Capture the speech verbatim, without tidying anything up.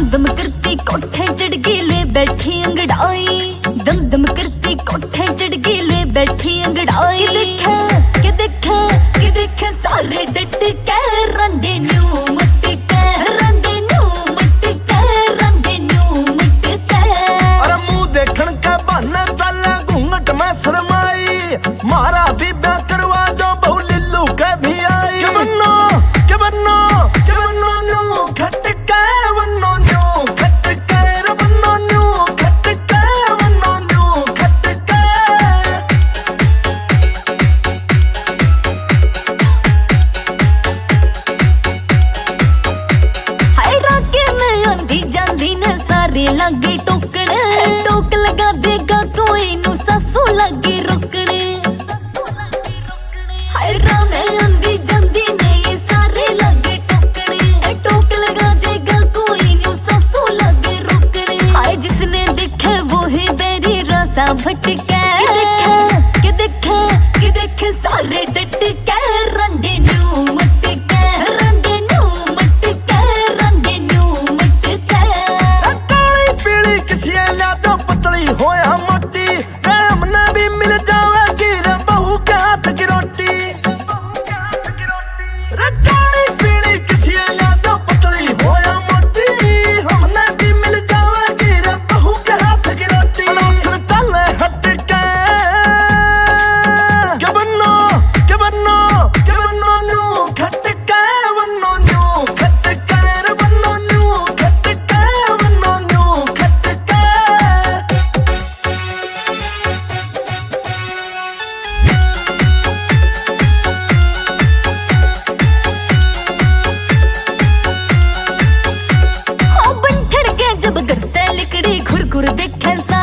दम करती कोठे चढ़ के ले बैठी अंगड़ाई, दम दम करती कोठे चढ़ के ले बैठी अंगड़ाई। कि देखे कि देखे कि देखे सारे डट के रंडे न्यू मट के, रंडे न्यू मट के, रंडे न्यू मट के। अरे मुंह देखण का बहाना चला घूंघट में शर्माई, मारा भी ब्याह करवा दो बहु लिल्लू के भी आई। के बन्नो के बन्नो के बन्नो न्यू खट के बन्नो न्यू खट के रे बन्नो न्यू खट के बन्नो न्यू खट के। हाय राके में आंधी जांदी ने सारे लगे टोकने, टोक लगा देगा कोई नु सासू लगे रुकने। हाय रा में आंधी जांदी ने ये सारे लगे टोकने, टोक लगा देगा कोई नु सासू लगे रुकने। हाय जिसने देखे वो ही बेरी रासा भटके, कि देखे कि देखे कि देखे सारे डट के रंडे न्यू मट के, रंडे न्यू मट के, रंडे न्यू मट के। काली पीली किसिया ला दो पतली होया मोटी, हमने भी मिल जावेगी रे बहू के हाथ की रोटी। रे काली पीली किसिया ला दो पतली होया मोटी, हमने भी मिल जावेगी रे बहू के हाथ की रोटी। अनौसर चले हट के के बन्नो के बन्नो के बन्नो न्यू खट के बन्नो न्यू खट के रे बन्नो न्यू खट के बन्नो न्यू खट के। हाँ बन ठड़ के जब गत्ते लिकड़ी घुर घुर देखे